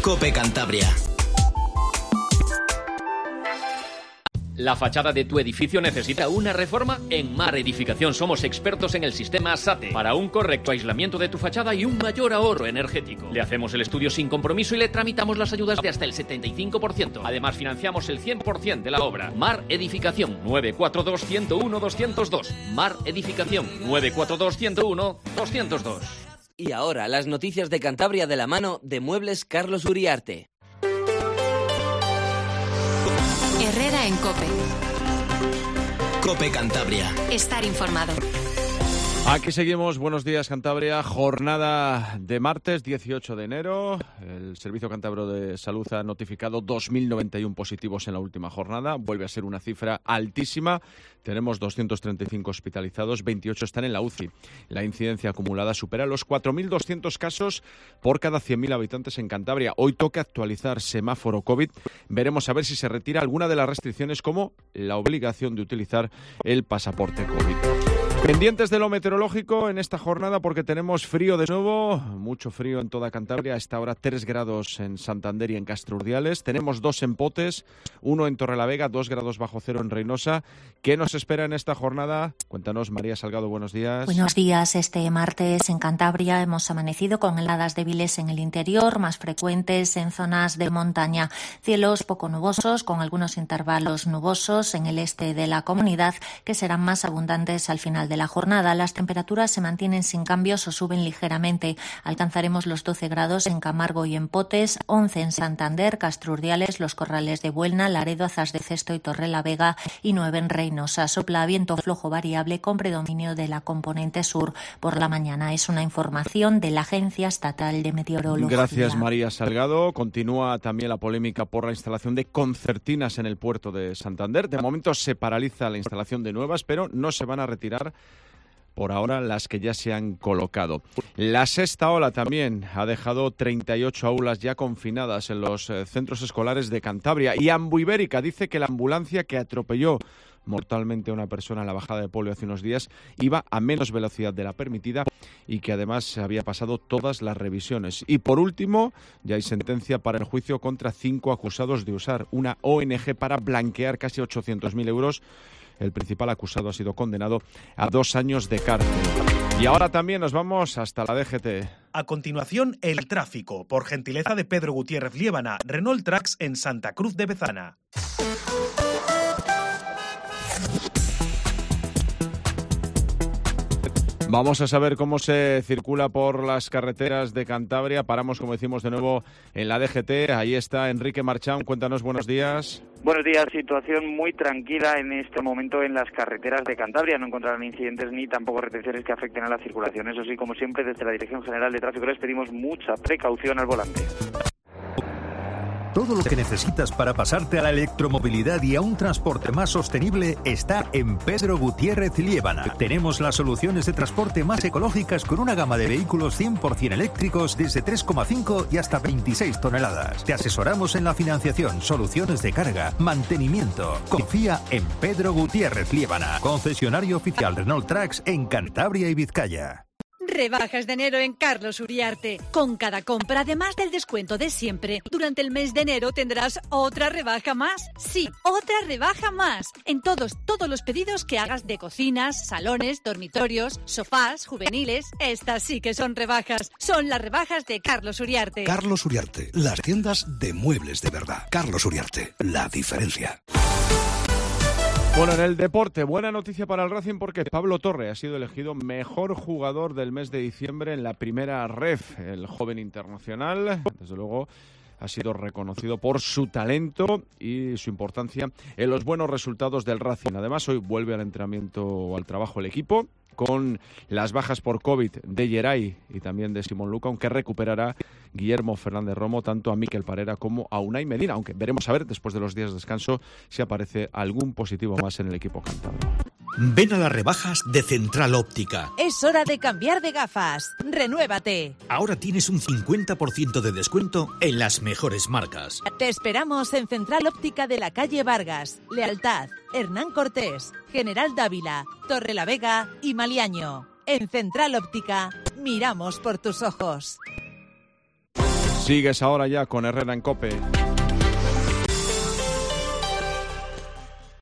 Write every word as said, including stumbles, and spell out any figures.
COPE Cantabria. ¿La fachada de tu edificio necesita una reforma? En Mar Edificación somos expertos en el sistema SATE para un correcto aislamiento de tu fachada y un mayor ahorro energético. Le hacemos el estudio sin compromiso y le tramitamos las ayudas de hasta el setenta y cinco por ciento. Además, financiamos el cien por ciento de la obra. Mar Edificación, nueve cuatro dos, uno cero uno, dos cero dos. Mar Edificación, nueve cuatro dos, uno cero uno, dos cero dos. Y ahora, las noticias de Cantabria de la mano de Muebles Carlos Uriarte. Herrera en COPE. COPE Cantabria. Estar informado. Aquí seguimos, buenos días Cantabria, jornada de martes dieciocho de enero, el Servicio Cántabro de Salud ha notificado dos mil noventa y uno positivos en la última jornada, vuelve a ser una cifra altísima, tenemos doscientos treinta y cinco hospitalizados, veintiocho están en la U C I, la incidencia acumulada supera los cuatro mil doscientos casos por cada cien mil habitantes en Cantabria, hoy toca actualizar semáforo COVID, veremos a ver si se retira alguna de las restricciones como la obligación de utilizar el pasaporte COVID. Pendientes de lo meteorológico en esta jornada porque tenemos frío de nuevo, mucho frío en toda Cantabria, a esta hora tres grados en Santander y en Castrurdiales, tenemos dos en Potes, uno en Torrelavega, dos grados bajo cero en Reynosa. ¿Qué nos espera en esta jornada? Cuéntanos, María Salgado, buenos días. Buenos días, este martes en Cantabria hemos amanecido con heladas débiles en el interior, más frecuentes en zonas de montaña, cielos poco nubosos con algunos intervalos nubosos en el este de la comunidad que serán más abundantes al final de la jornada. Las temperaturas se mantienen sin cambios o suben ligeramente. Alcanzaremos los doce grados en Camargo y en Potes, once en Santander, Castrurdiales, Los Corrales de Buelna, Laredo, Azas de Cesto y Torrelavega y nueve en Reynosa. Sopla viento flojo variable con predominio de la componente sur por la mañana. Es una información de la Agencia Estatal de Meteorología. Gracias, María Salgado. Continúa también la polémica por la instalación de concertinas en el puerto de Santander. De momento se paraliza la instalación de nuevas, pero no se van a retirar por ahora las que ya se han colocado. La sexta ola también ha dejado treinta y ocho aulas ya confinadas en los eh, centros escolares de Cantabria. Y Ambuibérica dice que la ambulancia que atropelló mortalmente a una persona en la bajada de Polio hace unos días iba a menos velocidad de la permitida y que además había pasado todas las revisiones. Y por último, ya hay sentencia para el juicio contra cinco acusados de usar una O N G para blanquear casi ochocientos mil euros. El principal acusado ha sido condenado a dos años de cárcel. Y ahora también nos vamos hasta la D G T. A continuación, el tráfico, por gentileza de Pedro Gutiérrez Liébana, Renault Trax en Santa Cruz de Bezana. Vamos a saber cómo se circula por las carreteras de Cantabria. Paramos, como decimos, de nuevo en la D G T. Ahí está Enrique Marchán. Cuéntanos, buenos días. Buenos días. Situación muy tranquila en este momento en las carreteras de Cantabria. No encontrarán incidentes ni tampoco retenciones que afecten a la circulación. Eso sí, como siempre, desde la Dirección General de Tráfico les pedimos mucha precaución al volante. Todo lo que necesitas para pasarte a la electromovilidad y a un transporte más sostenible está en Pedro Gutiérrez Liébana. Tenemos las soluciones de transporte más ecológicas con una gama de vehículos cien por ciento eléctricos desde tres coma cinco y hasta veintiséis toneladas. Te asesoramos en la financiación, soluciones de carga, mantenimiento. Confía en Pedro Gutiérrez Liébana, concesionario oficial Renault Trax en Cantabria y Vizcaya. Rebajas de enero en Carlos Uriarte. Con cada compra, además del descuento de siempre, durante el mes de enero tendrás otra rebaja más. Sí, otra rebaja más. En todos, todos los pedidos que hagas de cocinas, salones, dormitorios, sofás, juveniles. Estas sí que son rebajas. Son las rebajas de Carlos Uriarte. Carlos Uriarte, las tiendas de muebles de verdad. Carlos Uriarte, la diferencia. Bueno, en el deporte, buena noticia para el Racing porque Pablo Torre ha sido elegido mejor jugador del mes de diciembre en la primera ref, el joven internacional. Desde luego ha sido reconocido por su talento y su importancia en los buenos resultados del Racing. Además, hoy vuelve al entrenamiento o al trabajo el equipo con las bajas por COVID de Geray y también de Simón Luca, aunque recuperará Guillermo Fernández Romo tanto a Mikel Parera como a Unai Medina, aunque veremos a ver después de los días de descanso si aparece algún positivo más en el equipo cántabro. Ven a las rebajas de Central Óptica. Es hora de cambiar de gafas. Renuévate. Ahora tienes un cincuenta por ciento de descuento en las mejores marcas. Te esperamos en Central Óptica de la calle Vargas, Lealtad, Hernán Cortés, General Dávila, Torrelavega y Maliaño. En Central Óptica, miramos por tus ojos. Sigues ahora ya con Herrera en COPE.